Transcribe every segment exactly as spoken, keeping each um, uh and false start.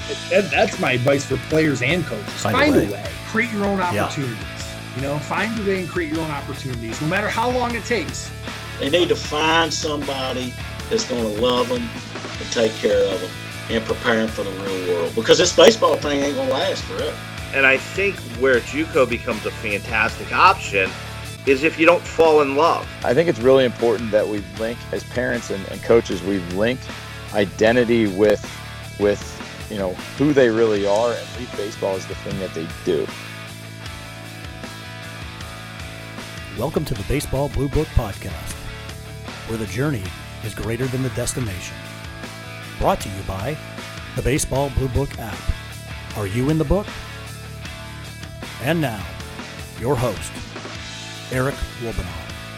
that, that's my advice for players and coaches. Find, Find a, way. a way. Create your own opportunities. Yeah. You know, find a way and create your own opportunities, no matter how long it takes. They need to find somebody that's going to love them and take care of them and prepare them for the real world. Because this baseball thing ain't going to last forever. And I think where JUCO becomes a fantastic option is if you don't fall in love. I think it's really important that we link, as parents and, and coaches, we've linked identity with, with you know, who they really are, and leave baseball is the thing that they do. Welcome to the Baseball Blue Book Podcast, where the journey is greater than the destination. Brought to you by the Baseball Blue Book app. Are you in the book? And now, your host, Eric Wolbenaw.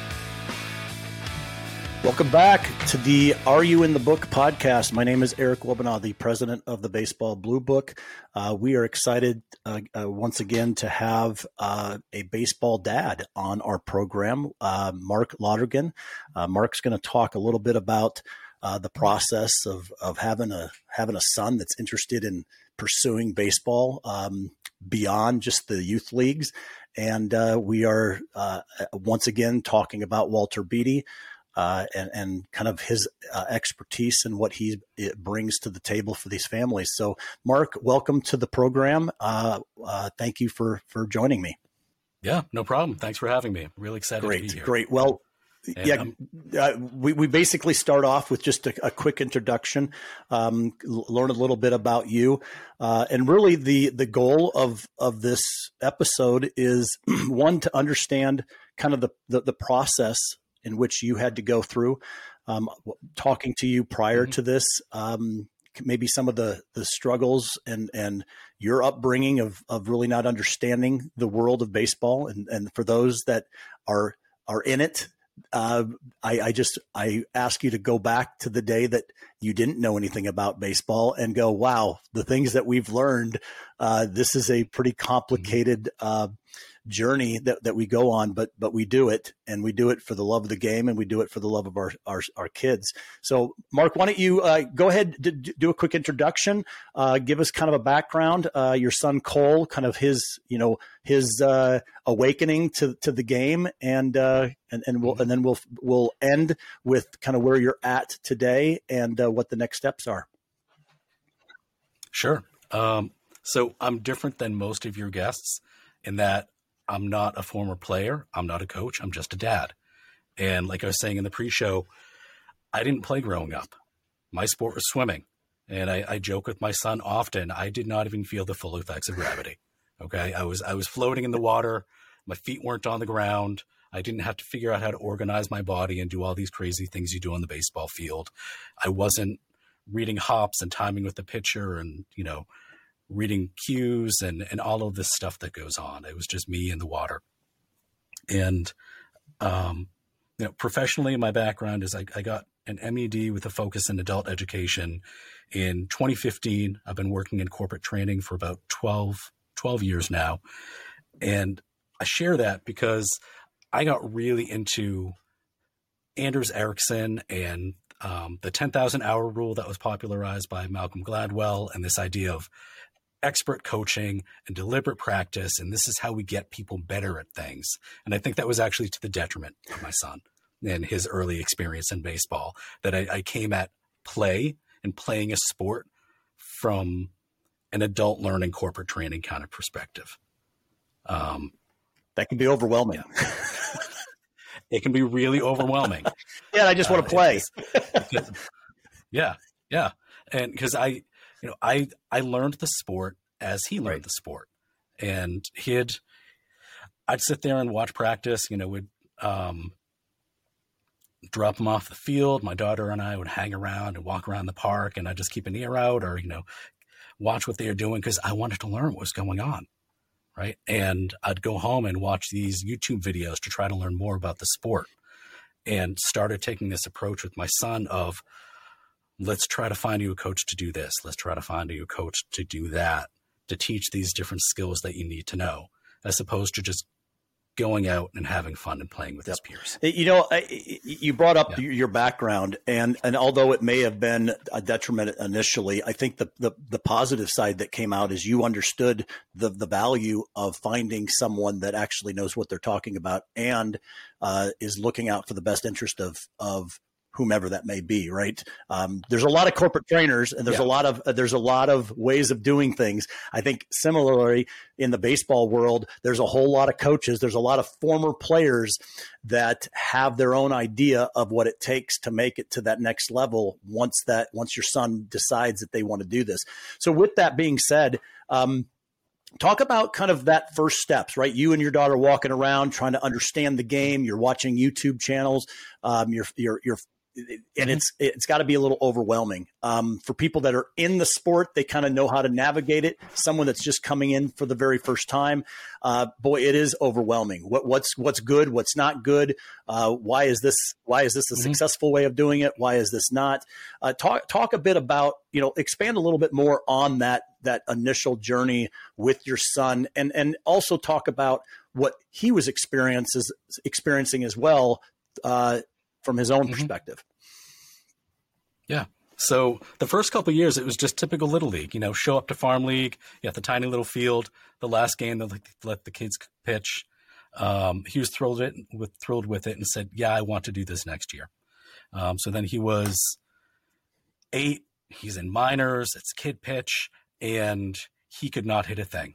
Welcome back to the Are You in the Book podcast. My name is Eric Wolbenaw, the president of the Baseball Blue Book. Uh, we are excited uh, uh, once again to have uh, a baseball dad on our program, uh, Mark Lonergan. Uh, Mark's going to talk a little bit about uh, the process of of having a having a son that's interested in pursuing baseball um, beyond just the youth leagues. And uh, we are uh, once again talking about Walter Beede uh, and, and kind of his uh, expertise and what he it brings to the table for these families. So, Mark, welcome to the program. Uh, uh, thank you for for joining me. Yeah, no problem. Thanks for having me. Really excited great, to be here. Great. Well, And yeah, uh, we, we basically start off with just a, a quick introduction, um, learn a little bit about you. Uh, and really the, the goal of, of this episode is one, to understand kind of the, the, the process in which you had to go through, um, talking to you prior mm-hmm. to this, um, maybe some of the, the struggles and, and your upbringing of, of really not understanding the world of baseball. And, and for those that are, are in it, Uh, I, I just, I ask you to go back to the day that you didn't know anything about baseball and go, wow, the things that we've learned, uh, this is a pretty complicated, uh, journey that, that we go on, but, but we do it, and we do it for the love of the game, and we do it for the love of our, our, our kids. So Mark, why don't you, uh, go ahead, d- do a quick introduction, uh, give us kind of a background, uh, your son Cole, kind of his, you know, his, uh, awakening to, to the game, and, uh, and, and we'll, and then we'll, we'll end with kind of where you're at today and, uh, what the next steps are. Sure. Um, so I'm different than most of your guests in that I'm not a former player. I'm not a coach. I'm just a dad. And like I was saying in the pre-show, I didn't play growing up. My sport was swimming. And I, I joke with my son often, I did not even feel the full effects of gravity. Okay. I was, I was floating in the water. My feet weren't on the ground. I didn't have to figure out how to organize my body and do all these crazy things you do on the baseball field. I wasn't reading hops and timing with the pitcher and, you know, reading cues and, and all of this stuff that goes on. It was just me in the water. And, um, you know, professionally, my background is I, I got an M E D with a focus in adult education in twenty fifteen. I've been working in corporate training for about twelve, twelve years now. And I share that because I got really into Anders Ericsson and um, the ten thousand hour rule that was popularized by Malcolm Gladwell, and this idea of expert coaching and deliberate practice. And this is how we get people better at things. And I think that was actually to the detriment of my son and his early experience in baseball, that I, I came at play and playing a sport from an adult learning corporate training kind of perspective. Um, that can be overwhelming. Yeah. It can be really overwhelming. Yeah. I just want to uh, play. because, yeah. Yeah. And cause I, you know, I, I learned the sport as he learned right. the sport, and he'd, I'd sit there and watch practice, you know, would, um, drop him off the field. My daughter and I would hang around and walk around the park, and I'd just keep an ear out or, you know, watch what they were doing, cause I wanted to learn what was going on. Right. And I'd go home and watch these YouTube videos to try to learn more about the sport, and started taking this approach with my son of, let's try to find you a coach to do this. Let's try to find you a coach to do that, to teach these different skills that you need to know, as opposed to just going out and having fun and playing with yep. his peers. You know, you brought up yeah. your background, and, and although it may have been a detriment initially, I think the, the, the positive side that came out is you understood the, the value of finding someone that actually knows what they're talking about and uh, is looking out for the best interest of, of whomever that may be, right? Um, there's a lot of corporate trainers, and there's yeah. a lot of uh, there's a lot of ways of doing things. I think similarly in the baseball world, there's a whole lot of coaches. There's a lot of former players that have their own idea of what it takes to make it to that next level. Once that once your son decides that they want to do this. So with that being said, um, talk about kind of that first steps, right? You and your daughter walking around trying to understand the game. You're watching YouTube channels. Um, you're you're you're and it's it's got to be a little overwhelming um, for people that are in the sport. They kind of know how to navigate it. Someone that's just coming in for the very first time, uh, boy, it is overwhelming. What, what's what's good? What's not good? Uh, why is this? Why is this a mm-hmm. successful way of doing it? Why is this not? Uh, talk talk a bit about, you know, expand a little bit more on that that initial journey with your son, and and also talk about what he was experiences experiencing as well. Uh, from his own mm-hmm. perspective. Yeah. So the first couple of years, it was just typical Little League, you know, show up to Farm League, you have the tiny little field, the last game, they let the kids pitch. Um, he was thrilled it with thrilled with it and said, yeah, I want to do this next year. Um, so then he was eight, he's in minors, it's kid pitch, and he could not hit a thing.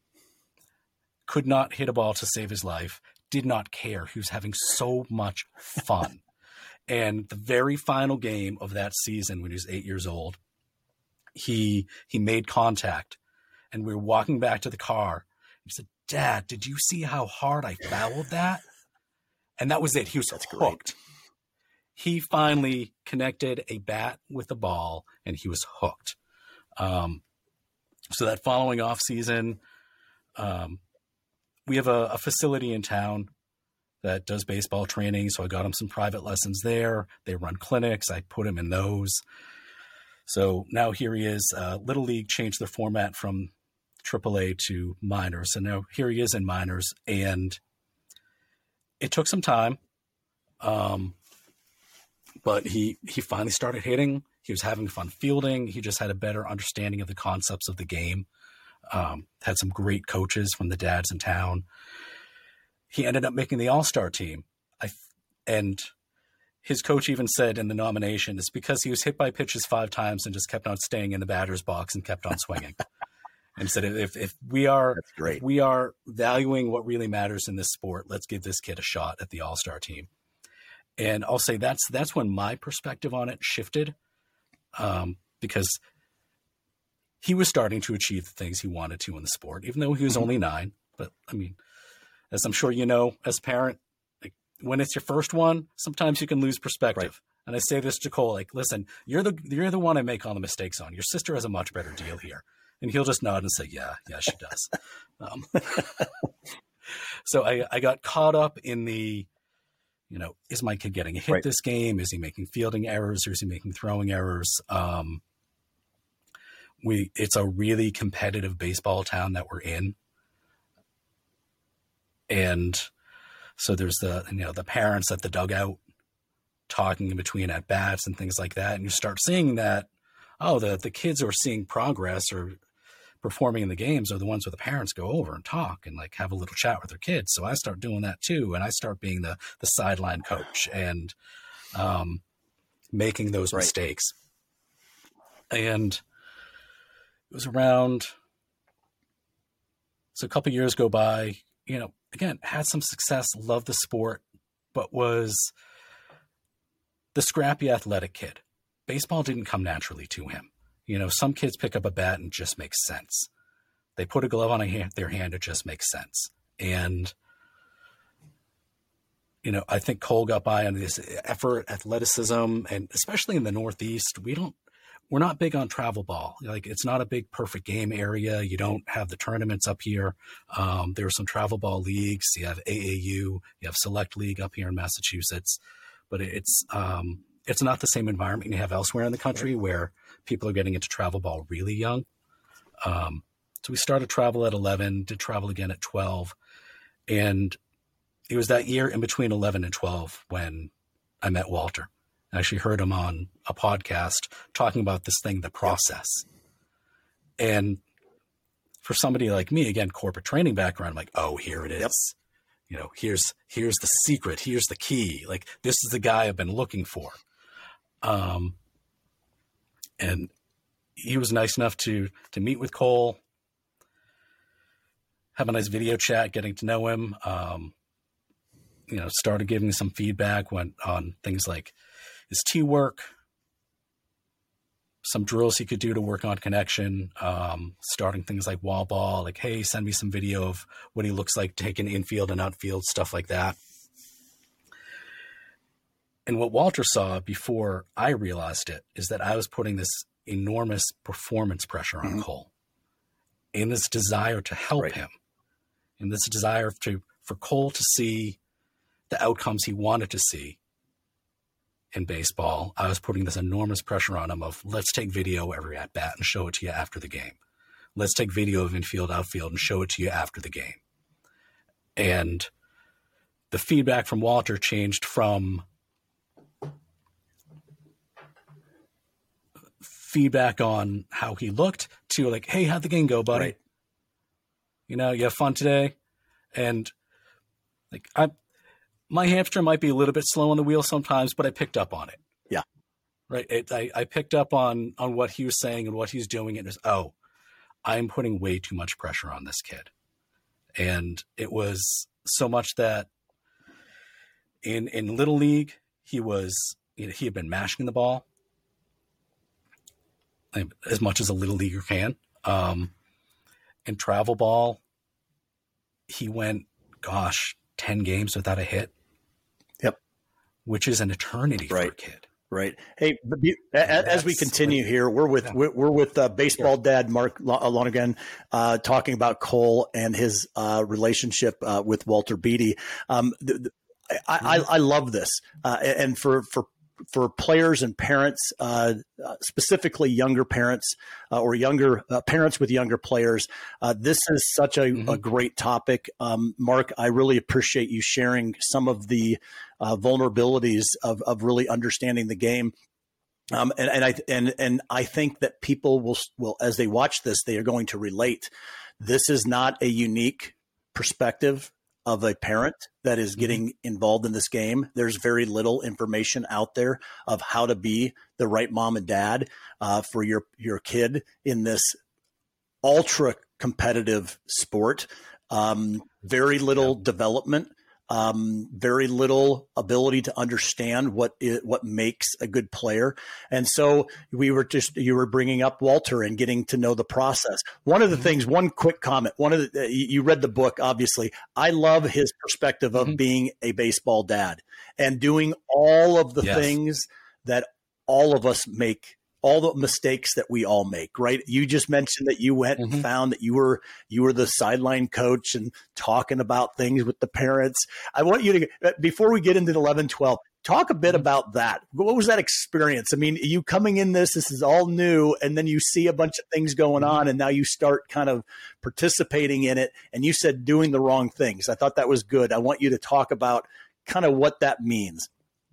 Could not hit a ball to save his life, did not care. He was having so much fun. And the very final game of that season, when he was eight years old, he he made contact, and we were walking back to the car. He said, "Dad, did you see how hard I fouled that?" And that was it. He was That's hooked. Great. He finally connected a bat with a ball, and he was hooked. Um, so that following off season, um, we have a, a facility in town that does baseball training. So I got him some private lessons there. They run clinics. I put him in those. So now here he is. Uh, Little League changed the format from triple A to minors. So now here he is in minors. And it took some time. Um, but he, he finally started hitting. He was having fun fielding. He just had a better understanding of the concepts of the game. Um, had some great coaches from the dads in town. He ended up making the all-star team. I, and his coach even said in the nomination, it's because he was hit by pitches five times and just kept on staying in the batter's box and kept on swinging. And said, if, if we are, if we are valuing what really matters in this sport, let's give this kid a shot at the all-star team. And I'll say that's, that's when my perspective on it shifted. Um, because he was starting to achieve the things he wanted to in the sport, even though he was only nine. But I mean, as I'm sure you know, as a parent, like, when it's your first one, sometimes you can lose perspective. Right. And I say this to Cole, like, listen, you're the you're the one I make all the mistakes on. Your sister has a much better deal here. And he'll just nod and say, yeah, yeah, she does. um, so I, I got caught up in the, you know, is my kid getting a hit right. this game? Is he making fielding errors, or is he making throwing errors? Um, we it's a really competitive baseball town that we're in. And so there's the, you know, the parents at the dugout talking in between at bats and things like that. And you start seeing that, oh, the, the kids who are seeing progress or performing in the games are the ones where the parents go over and talk and like have a little chat with their kids. So I start doing that too. And I start being the, the sideline coach and um, making those right. mistakes. And it was around, so a couple of years go by, you know, again, had some success, loved the sport, but was the scrappy athletic kid. Baseball didn't come naturally to him. You know, some kids pick up a bat and it just makes sense. They put a glove on a hand, their hand, it just makes sense. And, you know, I think Cole got by on this effort, athleticism, and especially in the Northeast, we don't, we're not big on travel ball. Like, it's not a big perfect game area. You don't have the tournaments up here. Um, there are some travel ball leagues. You have A A U, you have Select League up here in Massachusetts, but it's, um, it's not the same environment you have elsewhere in the country where people are getting into travel ball really young. Um, so we started travel at eleven, did travel again at twelve. And it was that year in between eleven and twelve when I met Walter. I actually heard him on a podcast talking about this thing, the process. And for somebody like me, again, corporate training background, I'm like, oh, here it is. Yep. You know, here's, here's the secret. Here's the key. Like, this is the guy I've been looking for. Um, and he was nice enough to, to meet with Cole, have a nice video chat, getting to know him. Um, you know, started giving some feedback when, on things like his T work, some drills he could do to work on connection, um, starting things like wall ball, like, hey, send me some video of what he looks like taking infield and outfield, stuff like that. And what Walter saw before I realized it is that I was putting this enormous performance pressure on mm-hmm. Cole, in this desire to help right. him, in this desire to for Cole to see the outcomes he wanted to see in baseball. I was putting this enormous pressure on him of, let's take video every at bat and show it to you after the game. Let's take video of infield, outfield and show it to you after the game. And the feedback from Walter changed from feedback on how he looked to like, hey, how'd the game go, buddy? Right. You know, you have fun today? And like, I, my hamster might be a little bit slow on the wheel sometimes, but I picked up on it. Yeah. Right. It, I, I picked up on, on what he was saying and what he's doing. And it was, oh, I'm putting way too much pressure on this kid. And it was so much that in, in Little League, he was, you know, he had been mashing the ball as much as a Little Leaguer can. Um, in travel ball, he went, gosh, ten games without a hit. Yep. Which is an eternity right. for a kid. Right. Hey, as we continue here, we're with, yeah. we're with uh, baseball yeah. dad, Mark Lonergan, uh, talking about Cole and his uh, relationship uh, with Walter Beede. Um, the, the, I, mm-hmm. I, I love this. Uh, and for, for, for players and parents, uh, specifically younger parents uh, or younger uh, parents with younger players, uh, this is such a, mm-hmm. a great topic. Um, Mark, I really appreciate you sharing some of the uh, vulnerabilities of, of really understanding the game. Um, and, and I and and I think that people will will as they watch this, they are going to relate. This is not a unique perspective of a parent that is getting involved in this game. There's very little information out there of how to be the right mom and dad uh, for your, your kid in this ultra competitive sport. Um, very little yeah. development, um, very little ability to understand what it, what makes a good player. And so we were just, you were bringing up Walter and getting to know the process. One of the mm-hmm. things, one quick comment, one of the, you read the book, obviously. I love his perspective of mm-hmm. being a baseball dad and doing all of the yes. things that all of us make, all the mistakes that we all make, right? You just mentioned that you went mm-hmm. and found that you were, you were the sideline coach and talking about things with the parents. I want you to, before we get into eleven, twelve, talk a bit mm-hmm. about that. What was that experience? I mean, you coming in this, this is all new, and then you see a bunch of things going mm-hmm. on, and now you start kind of participating in it. And you said doing the wrong things. I thought that was good. I want you to talk about kind of what that means.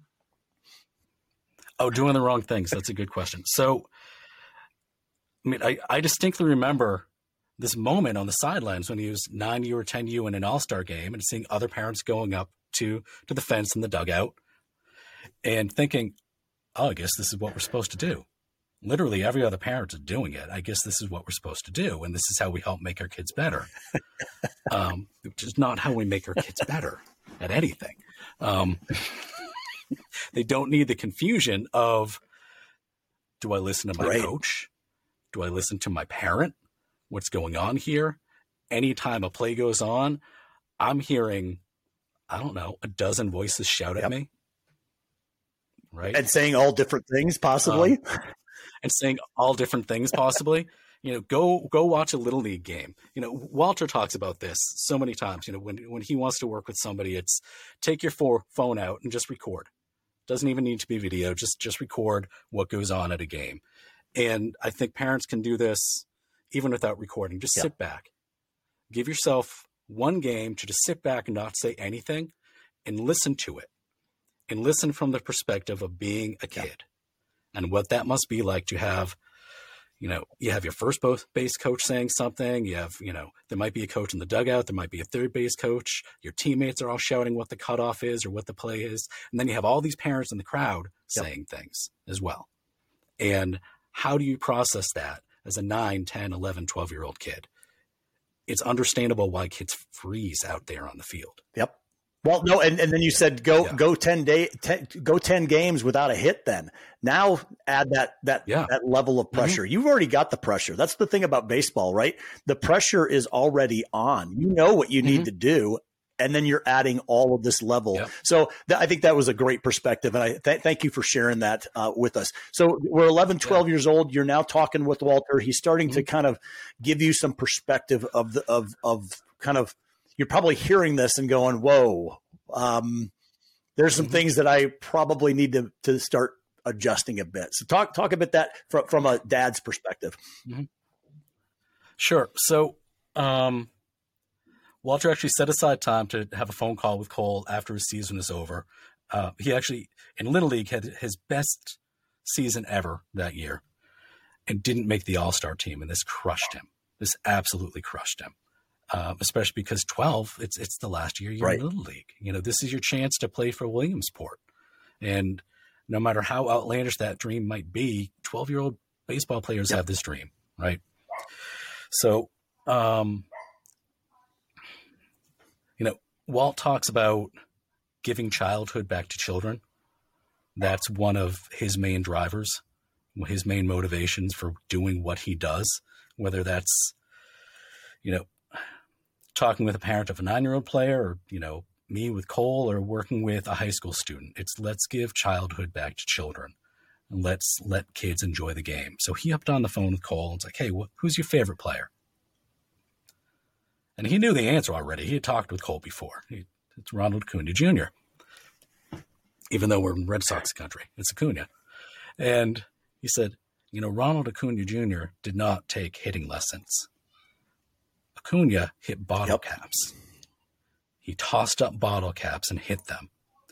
Oh, doing the wrong things. That's a good question. So, I mean, I, I distinctly remember this moment on the sidelines when he was nine U or ten U in an all-star game and seeing other parents going up to, to the fence in the dugout and thinking, oh, I guess this is what we're supposed to do. Literally every other parent is doing it. I guess this is what we're supposed to do. And this is how we help make our kids better. um, which is not how we make our kids better at anything. Um, They don't need the confusion of, do I listen to my right. coach? Do I listen to my parent? What's going on here? Anytime a play goes on, I'm hearing, I don't know, a dozen voices shout yep. at me. Right. And saying all different things possibly. Um, and saying all different things possibly. You know, go go watch a Little League game. You know, Walter talks about this so many times. You know, when when he wants to work with somebody, it's take your for, phone out and just record. Doesn't even need to be video. Just just record what goes on at a game. And I think parents can do this even without recording. Just yeah. sit back. Give yourself one game to just sit back and not say anything and listen to it, and listen from the perspective of being a kid yeah. and what that must be like to have, you know, you have your first base coach saying something, you have, you know, there might be a coach in the dugout, there might be a third base coach, your teammates are all shouting what the cutoff is or what the play is. And then you have all these parents in the crowd yep. saying things as well. And how do you process that as a nine, ten, eleven, twelve year old kid? It's understandable why kids freeze out there on the field. Yep. Well, no, and, and then you said go yeah. go ten day ten, go ten games without a hit. Then now add that that yeah. that level of pressure. Mm-hmm. You've already got the pressure. That's the thing about baseball, right? The pressure is already on. You know what you need mm-hmm. to do, and then you're adding all of this level. Yep. So th- I think that was a great perspective, and I th- thank you for sharing that uh, with us. So we're eleven, twelve yeah. years old. You're now talking with Walter. He's starting mm-hmm. to kind of give you some perspective of the of of kind of. You're probably hearing this and going, whoa, um, there's some mm-hmm. things that I probably need to, to start adjusting a bit. So talk, talk a bit that from, from a dad's perspective. Mm-hmm. Sure. So um, Walter actually set aside time to have a phone call with Cole after his season is over. Uh, he actually, in Little League, had his best season ever that year and didn't make the All-Star team. And this crushed him. This absolutely crushed him. Uh, especially because twelve, it's it's the last year you're right. in Little League. You know, this is your chance to play for Williamsport. And no matter how outlandish that dream might be, twelve-year-old baseball players yep. have this dream, right? So, um, you know, Walt talks about giving childhood back to children. That's one of his main drivers, his main motivations for doing what he does, whether that's, you know, talking with a parent of a nine-year-old player or, you know, me with Cole or working with a high school student. It's let's give childhood back to children and let's let kids enjoy the game. So he hopped on the phone with Cole and was like, hey, wh- who's your favorite player? And he knew the answer already. He had talked with Cole before. He, it's Ronald Acuna Junior Even though we're in Red Sox country, it's Acuna. And he said, you know, Ronald Acuna Junior did not take hitting lessons. Acuna hit bottle yep. caps. He tossed up bottle caps and hit them.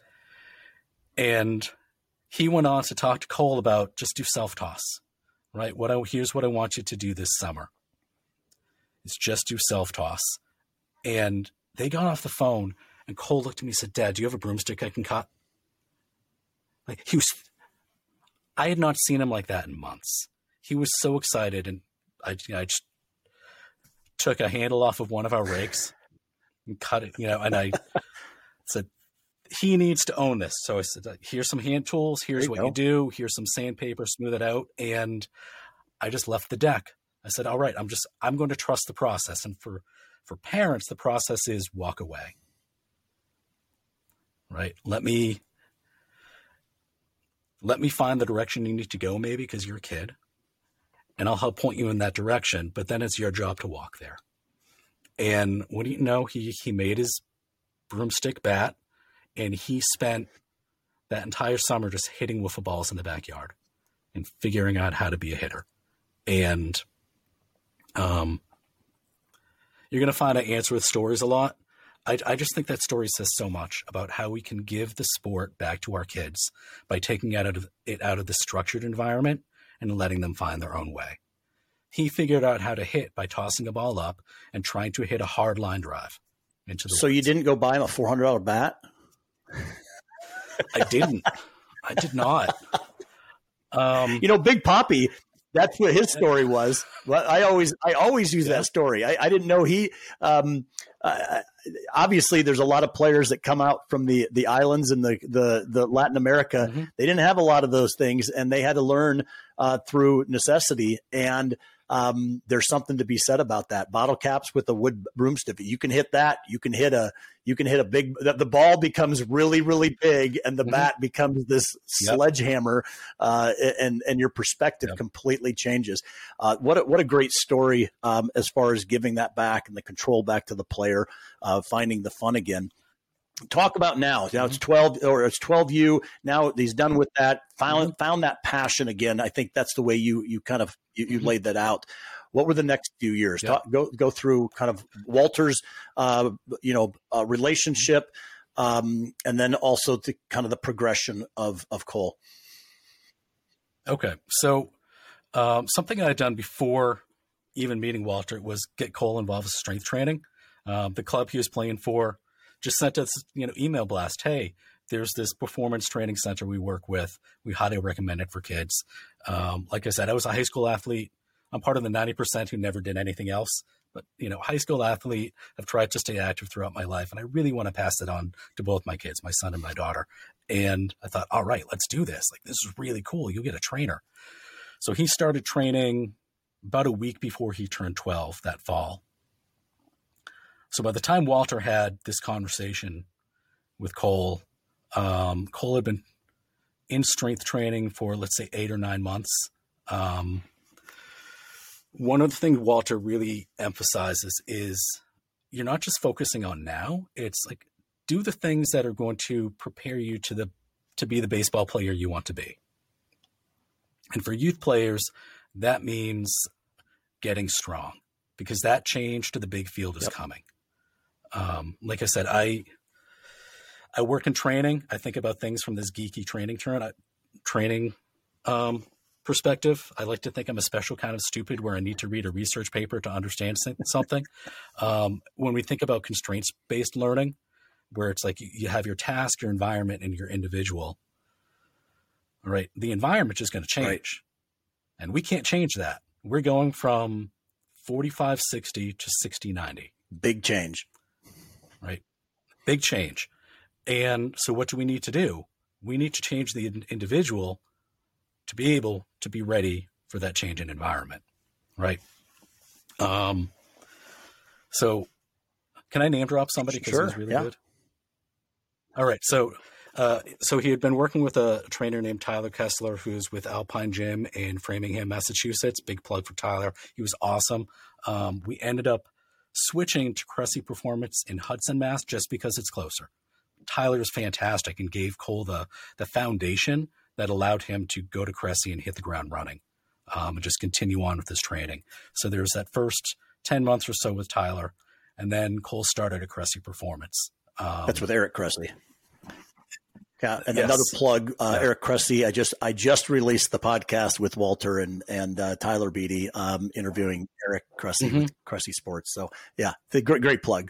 And he went on to talk to Cole about just do self-toss, right? What I, here's what I want you to do this summer. It's just do self-toss. And they got off the phone and Cole looked at me and said, Dad, do you have a broomstick I can cut? Like he was, I had not seen him like that in months. He was so excited. And I, I just took a handle off of one of our rakes and cut it, you know, and I said, he needs to own this. So I said, here's some hand tools. Here's what go. you do. Here's some sandpaper, smooth it out. And I just left the deck. I said, all right, I'm just, I'm going to trust the process. And for, for parents, the process is walk away, right? Let me, let me find the direction you need to go, maybe because you're a kid. And I'll help point you in that direction, but then it's your job to walk there. And what do you know? He he made his broomstick bat, and he spent that entire summer just hitting wiffle balls in the backyard and figuring out how to be a hitter. And um, you're going to find I answer with stories a lot. I, I just think that story says so much about how we can give the sport back to our kids by taking it out of, it out of the structured environment and letting them find their own way. He figured out how to hit by tossing a ball up and trying to hit a hard line drive into the So woods. You didn't go buy him a four hundred dollars bat? I didn't. I did not. Um, you know, Big Papi, that's what his story was. Well, I always, I always use yeah. that story. I, I didn't know he, um, uh, obviously there's a lot of players that come out from the, the islands and the, the, the Latin America. Mm-hmm. They didn't have a lot of those things and they had to learn uh, through necessity. And um, there's something to be said about that. Bottle caps with a wood broomstick. You can hit that. You can hit a, you can hit a big, the, the ball becomes really, really big and the mm-hmm. bat becomes this yep. sledgehammer uh, and, and your perspective yep. completely changes. Uh, what, a, what a great story um, as far as giving that back and the control back to the player, uh, finding the fun again. Talk about now. Now it's twelve or it's twelve U. Now he's done with that. Found mm-hmm. found that passion again. I think that's the way you you kind of you, you mm-hmm. laid that out. What were the next few years? Yeah. Talk, go go through kind of Walter's uh, you know uh, relationship um, and then also the kind of the progression of of Cole. Okay, so um, something I had done before even meeting Walter was get Cole involved with strength training. Um, the club he was playing for just sent us, you know, email blast. Hey, there's this performance training center we work with. We highly recommend it for kids. Um, like I said, I was a high school athlete. I'm part of the ninety percent who never did anything else. But, you know, high school athlete, I've tried to stay active throughout my life. And I really want to pass it on to both my kids, my son and my daughter. And I thought, all right, let's do this. Like, this is really cool. You'll get a trainer. So he started training about a week before he turned twelve that fall. So by the time Walter had this conversation with Cole, um, Cole had been in strength training for, let's say, eight or nine months. Um, one of the things Walter really emphasizes is you're not just focusing on now. It's like, do the things that are going to prepare you to the to be the baseball player you want to be. And for youth players, that means getting strong, because that change to the big field is yep. coming. Um, like I said, I I work in training. I think about things from this geeky training turn, I, training um, perspective. I like to think I'm a special kind of stupid where I need to read a research paper to understand something. Um, when we think about constraints-based learning, where it's like you have your task, your environment, and your individual. All right, the environment is going to change, right. And we can't change that. We're going from forty-five sixty to sixty ninety. Big change. Right? Big change. And so what do we need to do? We need to change the individual to be able to be ready for that change in environment. Right? Um. So can I name drop somebody? Because sure, it was really yeah. good. All right. So uh, so he had been working with a trainer named Tyler Kessler, who's with Alpine Gym in Framingham, Massachusetts. Big plug for Tyler. He was awesome. Um, we ended up switching to Cressy Performance in Hudson, Mass, just because it's closer. Tyler is fantastic and gave Cole the, the foundation that allowed him to go to Cressy and hit the ground running, um, and just continue on with his training. So there was that first ten months or so with Tyler, and then Cole started at Cressy Performance. Um, That's with Eric Cressy. Yeah, and yes. another plug, uh, yeah. Eric Cressy. I just I just released the podcast with Walter and and uh, Tyler Beatty, um, interviewing Eric Cressy mm-hmm. with Cressy Sports. So yeah, the great great plug.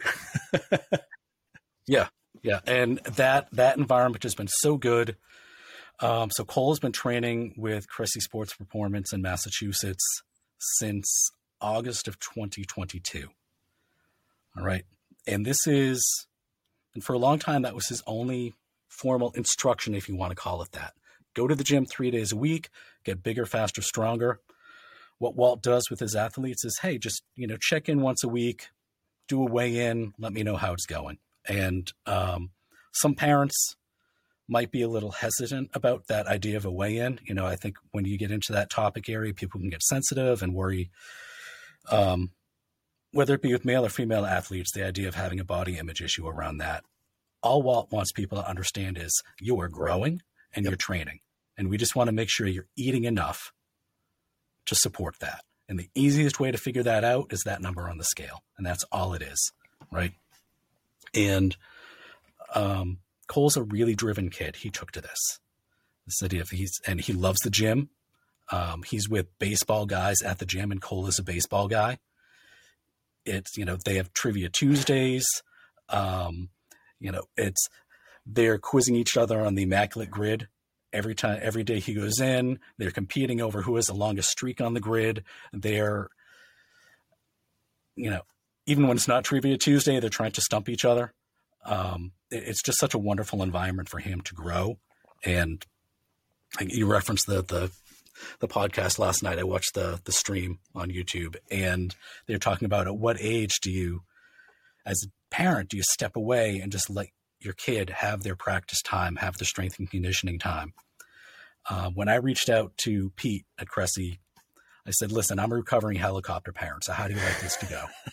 yeah, yeah, and that that environment has been so good. Um, so Cole has been training with Cressy Sports Performance in Massachusetts since August of twenty twenty-two. All right, and this is, and for a long time that was his only formal instruction, if you want to call it that. Go to the gym three days a week, get bigger, faster, stronger. What Walt does with his athletes is, hey, just, you know, check in once a week, do a weigh-in, let me know how it's going. And um, some parents might be a little hesitant about that idea of a weigh-in. You know, I think when you get into that topic area, people can get sensitive and worry, um, whether it be with male or female athletes, the idea of having a body image issue around that. All Walt wants people to understand is you are growing and yep. you're training. And we just want to make sure you're eating enough to support that. And the easiest way to figure that out is that number on the scale. And that's all it is, right? And um, Cole's a really driven kid. He took to this. This idea of he's, and he loves the gym. Um, he's with baseball guys at the gym, and Cole is a baseball guy. It's, you know, they have trivia Tuesdays. Um, You know, it's they're quizzing each other on the immaculate grid every time. Every day he goes in, they're competing over who has the longest streak on the grid. They're, you know, even when it's not Trivia Tuesday, they're trying to stump each other. Um, it, it's just such a wonderful environment for him to grow. And you referenced the the the podcast last night. I watched the the stream on YouTube, and they're talking about at what age do you, as a parent, do you step away and just let your kid have their practice time, have their strength and conditioning time? Uh, when I reached out to Pete at Cressy, I said, listen, I'm a recovering helicopter parent, so how do you like this to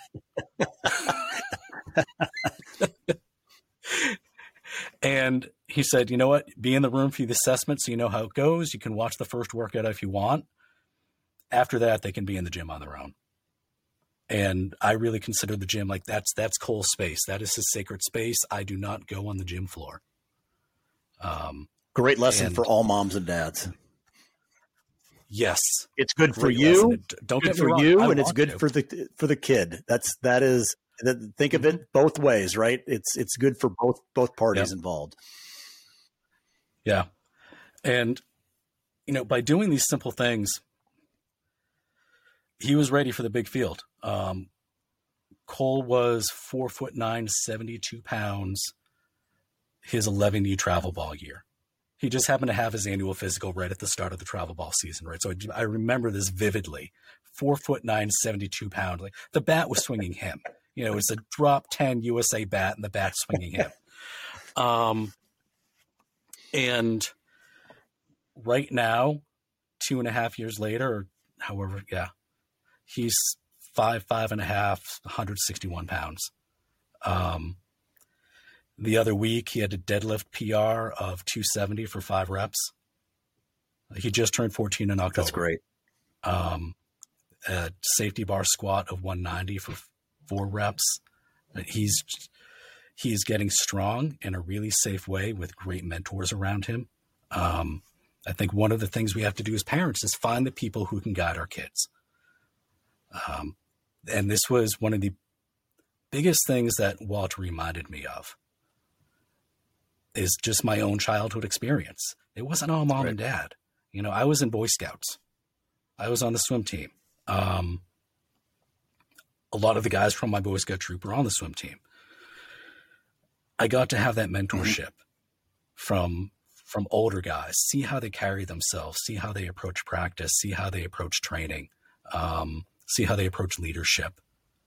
go? And he said, you know what? Be in the room for the assessment so you know how it goes. You can watch the first workout if you want. After that, they can be in the gym on their own. And I really consider the gym like that's that's Cole's space. That is his sacred space. I do not go on the gym floor. Um, Great lesson for all moms and dads. Yes, it's good for Great you. lesson. Don't good get for me wrong, you, I and it's good to. for the for the kid. That's that is. Think of it both ways, right? It's it's good for both both parties yep. involved. Yeah, and you know, by doing these simple things, he was ready for the big field. Um, Cole was four foot nine, seventy-two pounds, his eleven U travel ball year. He just happened to have his annual physical right at the start of the travel ball season, right? So I, I remember this vividly. Four foot nine, seventy-two pounds. Like the bat was swinging him. You know, it's a drop ten U S A bat and the bat swinging him. Um, and right now, two and a half years later, or however, yeah, he's five, five and a half, one hundred sixty-one pounds. Um, the other week, he had a deadlift P R of two seventy for five reps. He just turned fourteen in October. That's great. Um, a safety bar squat of one ninety for four reps. He's he's getting strong in a really safe way with great mentors around him. Um, I think one of the things we have to do as parents is find the people who can guide our kids. Um, and this was one of the biggest things that Walt reminded me of is just my own childhood experience. It wasn't all mom right. and dad. You know, I was in Boy Scouts. I was on the swim team. Um, a lot of the guys from my Boy Scout troop were on the swim team. I got to have that mentorship mm-hmm. from, from older guys, see how they carry themselves, see how they approach practice, see how they approach training, um, see how they approach leadership.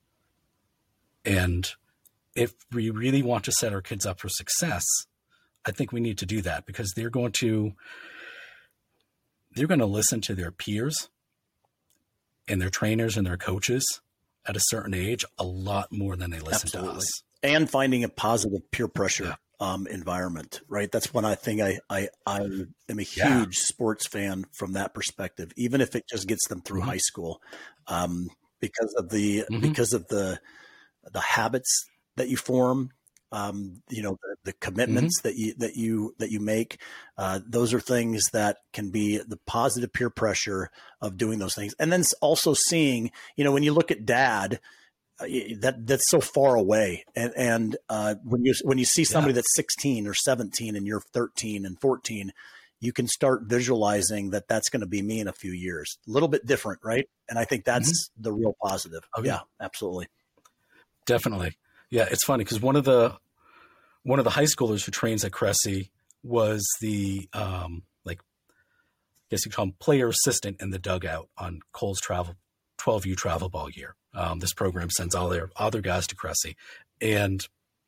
And if we really want to set our kids up for success, I think we need to do that because they're going to, they're going to listen to their peers and their trainers and their coaches at a certain age a lot more than they listen Absolutely. to us. And finding a positive peer pressure yeah. um, environment, right? That's one I think I, I, I am a huge yeah. sports fan from that perspective, even if it just gets them through mm-hmm. high school, um, because of the, mm-hmm. because of the, the habits that you form, um, you know, the, the commitments mm-hmm. that you, that you, that you make, uh, those are things that can be the positive peer pressure of doing those things. And then also seeing, you know, when you look at dad, uh, that that's so far away. And, and, uh, when you, when you see somebody yeah. that's sixteen or seventeen and you're thirteen and fourteen, you can start visualizing that that's going to be me in a few years, a little bit different. Right. And I think that's mm-hmm. the real positive. Oh, yeah, yeah, absolutely. Definitely. Yeah. It's funny because one of the, one of the high schoolers who trains at Cressy was the, um, like, I guess you call him player assistant in the dugout on Cole's travel, twelve U travel ball year. Um, this program sends all their other guys to Cressy. And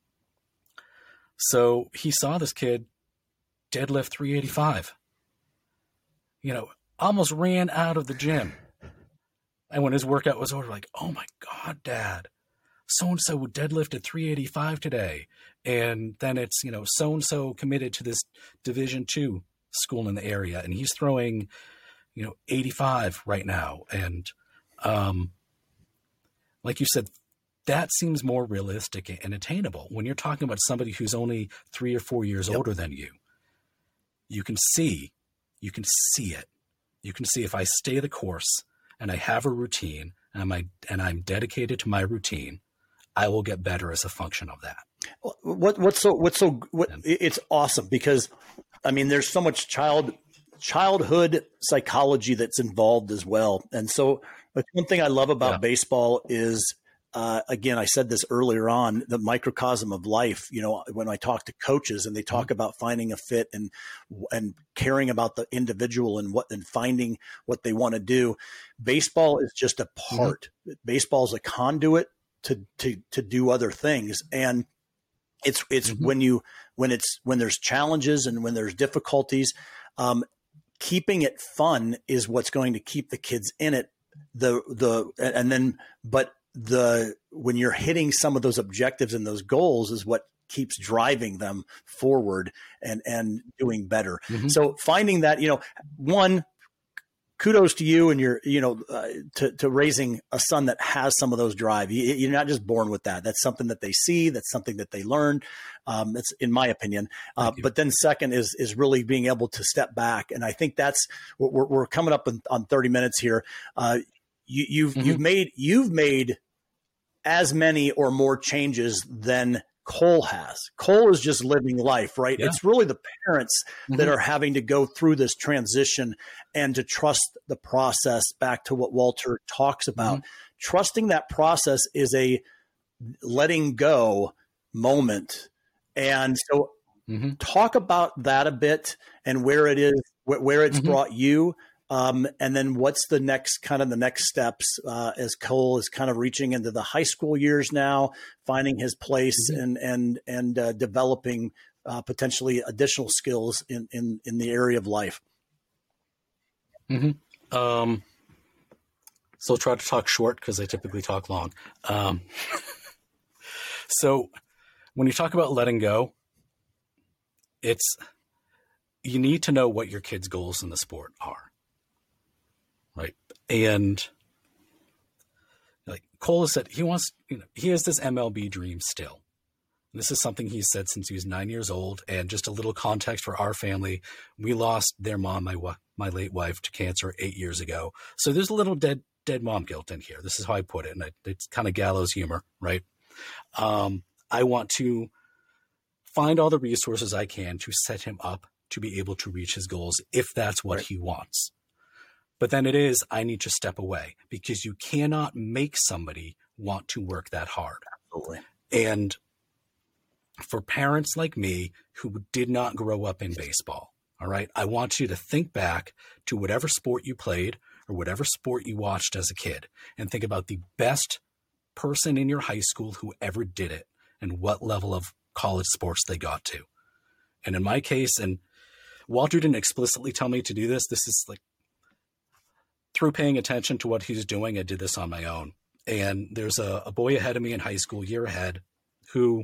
so he saw this kid deadlift three eighty-five, you know, almost ran out of the gym. And when his workout was over, like, oh my God, Dad, so-and-so would deadlift at three eighty-five today. And then it's, you know, so-and-so committed to this division two school in the area. And he's throwing, you know, eighty-five right now. And, um, like you said, that seems more realistic and attainable. When you're talking about somebody who's only three or four years yep. older than you, you can see, you can see it. You can see if I stay the course and I have a routine and I'm, and I'm dedicated to my routine, I will get better as a function of that. What, what's so, what's so, what, it's awesome because I mean, there's so much child, childhood psychology that's involved as well. And so one thing I love about yeah. baseball is, uh, again, I said this earlier on, the microcosm of life. You know, when I talk to coaches and they talk mm-hmm. about finding a fit and, and caring about the individual and what, and finding what they want to do, baseball is just a part. Mm-hmm. Baseball is a conduit to, to, to do other things. And it's, it's mm-hmm. when you, when it's, when there's challenges and when there's difficulties, um, keeping it fun is what's going to keep the kids in it. The, the, and then, but the, when you're hitting some of those objectives and those goals is what keeps driving them forward and, and doing better. Mm-hmm. So finding that, you know, one, kudos to you and your, you know, uh, to, to raising a son that has some of those drive. You, you're not just born with that. That's something that they see. That's something that they learn. Um, that's in my opinion. Uh, but then second is, is really being able to step back. And I think that's, we're, we're coming up on, on thirty minutes here. Uh, you, you've, mm-hmm. you've made, you've made as many or more changes than Cole has. Cole is just living life, right? Yeah. It's really the parents mm-hmm. that are having to go through this transition and to trust the process. Back to what Walter talks about. Mm-hmm. Trusting that process is a letting go moment. And so mm-hmm. talk about that a bit and where it is, where it's mm-hmm. brought you. Um, and then what's the next kind of the next steps uh, as Cole is kind of reaching into the high school years now, finding his place mm-hmm. and and and uh, developing uh, potentially additional skills in, in in the area of life. Mm-hmm. Um, so I'll try to talk short because I typically talk long. Um, so when you talk about letting go, it's you need to know what your kid's goals in the sport are. Right. And like Cole has said, he wants, you know, he has this M L B dream still. And this is something he's said since he was nine years old. And just a little context for our family. We lost their mom, my, my late wife, to cancer eight years ago. So there's a little dead, dead mom guilt in here. This is how I put it. And I, it's kind of gallows humor, right? Um, I want to find all the resources I can to set him up to be able to reach his goals if that's what right. he wants. But then it is, I need to step away because you cannot make somebody want to work that hard. Absolutely. And for parents like me who did not grow up in baseball, all right, I want you to think back to whatever sport you played or whatever sport you watched as a kid and think about the best person in your high school who ever did it and what level of college sports they got to. And in my case, and Walter didn't explicitly tell me to do this, this is like, through paying attention to what he's doing, I did this on my own. And there's a, a boy ahead of me in high school, year ahead, who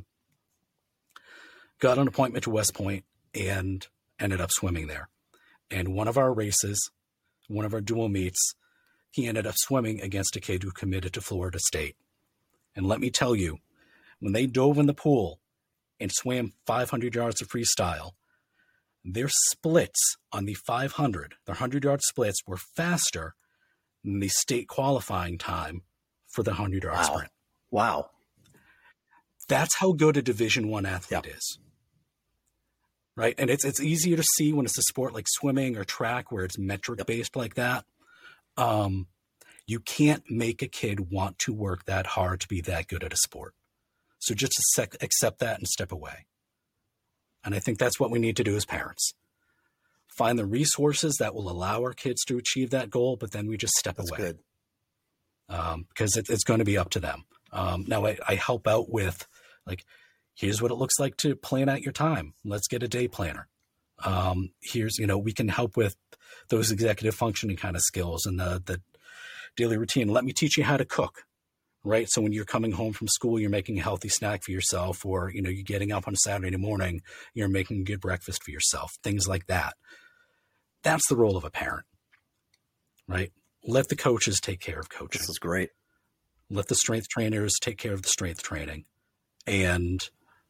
got an appointment to West Point and ended up swimming there. And one of our races, one of our dual meets, he ended up swimming against a kid who committed to Florida State. And let me tell you, when they dove in the pool and swam five hundred yards of freestyle, their splits on the five hundred, their one hundred-yard splits were faster than the state qualifying time for the one hundred-yard wow. sprint. Wow. That's how good a Division One athlete yep. is. Right? And it's it's easier to see when it's a sport like swimming or track where it's metric-based yep. like that. Um, you can't make a kid want to work that hard to be that good at a sport. So just accept that and step away. And I think that's what we need to do as parents. Find the resources that will allow our kids to achieve that goal, but then we just step that's away. Good. Um, because it, it's going to be up to them. Um, now I, I help out with like, here's what it looks like to plan out your time. Let's get a day planner. Um, here's, you know, we can help with those executive functioning kind of skills and the, the daily routine. Let me teach you how to cook. Right. So when you're coming home from school, you're making a healthy snack for yourself, or, you know, you're getting up on Saturday morning, you're making a good breakfast for yourself, things like that. That's the role of a parent, right? Let the coaches take care of coaching. This is great. Let the strength trainers take care of the strength training. And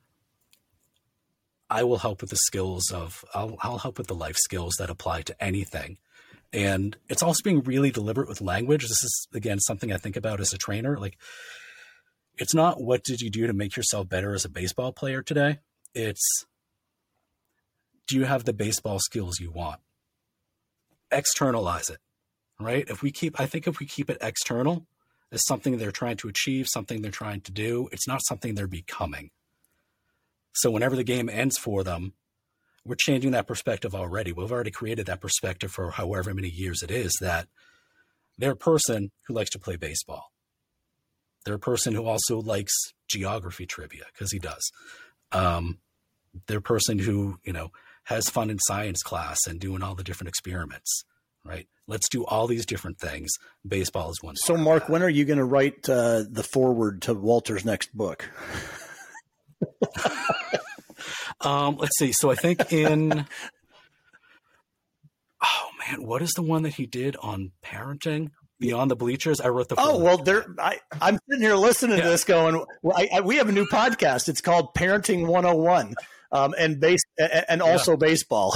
I will help with the skills of, I'll, I'll help with the life skills that apply to anything. And it's also being really deliberate with language. This is, again, something I think about as a trainer. Like, it's not what did you do to make yourself better as a baseball player today? It's, do you have the baseball skills you want? Externalize it, right? If we keep, I think if we keep it external as something they're trying to achieve, something they're trying to do, it's not something they're becoming. So whenever the game ends for them, we're changing that perspective already. We've already created that perspective for however many years it is that they're a person who likes to play baseball. They're a person who also likes geography trivia, because he does. Um, they're a person who, you know, has fun in science class and doing all the different experiments, right? Let's do all these different things. Baseball is one. So, Mark, when are you going to write uh, the foreword to Walter's next book? Um, let's see. So I think in, oh man, what is the one that he did on parenting? Beyond the Bleachers, I wrote the. Oh well, there. I, I'm sitting here listening yeah. to this, going, well, I, I, we have a new podcast. It's called Parenting one oh one, um, and base and also yeah. baseball,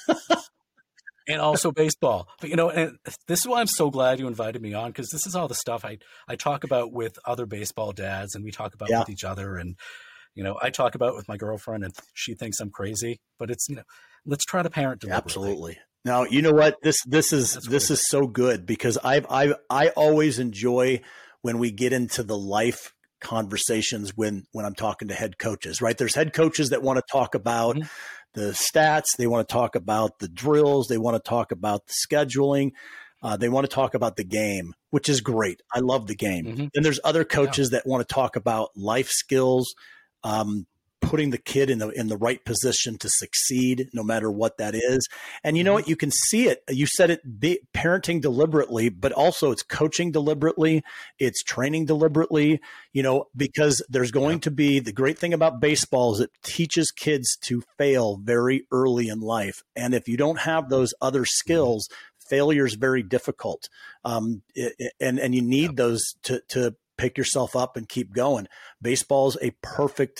and also baseball. But you know, and this is why I'm so glad you invited me on, because this is all the stuff I I talk about with other baseball dads, and we talk about yeah. with each other, and you know, I talk about with my girlfriend, and she thinks I'm crazy, but it's you know, let's try to parent deliberately. Absolutely. Now, you know what, this, this is, That's this is so good, because I've, I, I always enjoy when we get into the life conversations when, when I'm talking to head coaches, right? There's head coaches that want to talk about mm-hmm. the stats. They want to talk about the drills. They want to talk about the scheduling. Uh, they want to talk about the game, which is great. I love the game. Mm-hmm. And there's other coaches yeah. that want to talk about life skills, um, putting the kid in the in the right position to succeed, no matter what that is. And you know what? You can see it. You said it, be, parenting deliberately, but also it's coaching deliberately. It's training deliberately, you know, because there's going to be, the great thing about baseball is it teaches kids to fail very early in life. And if you don't have those other skills, failure is very difficult. Um, it, and, and you need those to, to pick yourself up and keep going. Baseball is a perfect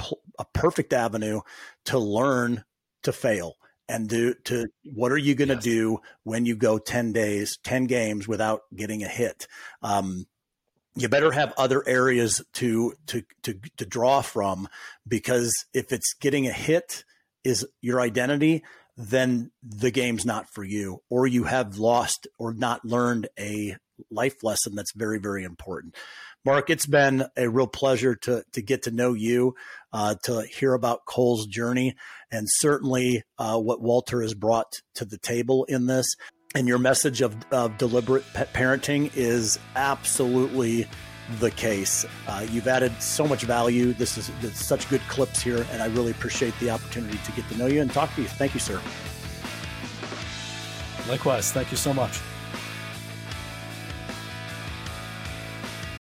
a perfect avenue to learn to fail and do to what are you going to yes. do when you go ten days, ten games without getting a hit. Um, you better have other areas to, to, to, to draw from, because if it's getting a hit is your identity, then the game's not for you, or you have lost or not learned a life lesson that's very, very important. Mark, it's been a real pleasure to to get to know you, uh, to hear about Cole's journey, and certainly uh, what Walter has brought to the table in this. And your message of, of deliberate pet parenting is absolutely the case. Uh, you've added so much value. This is it's such good clips here, and I really appreciate the opportunity to get to know you and talk to you. Thank you, sir. Likewise. Thank you so much.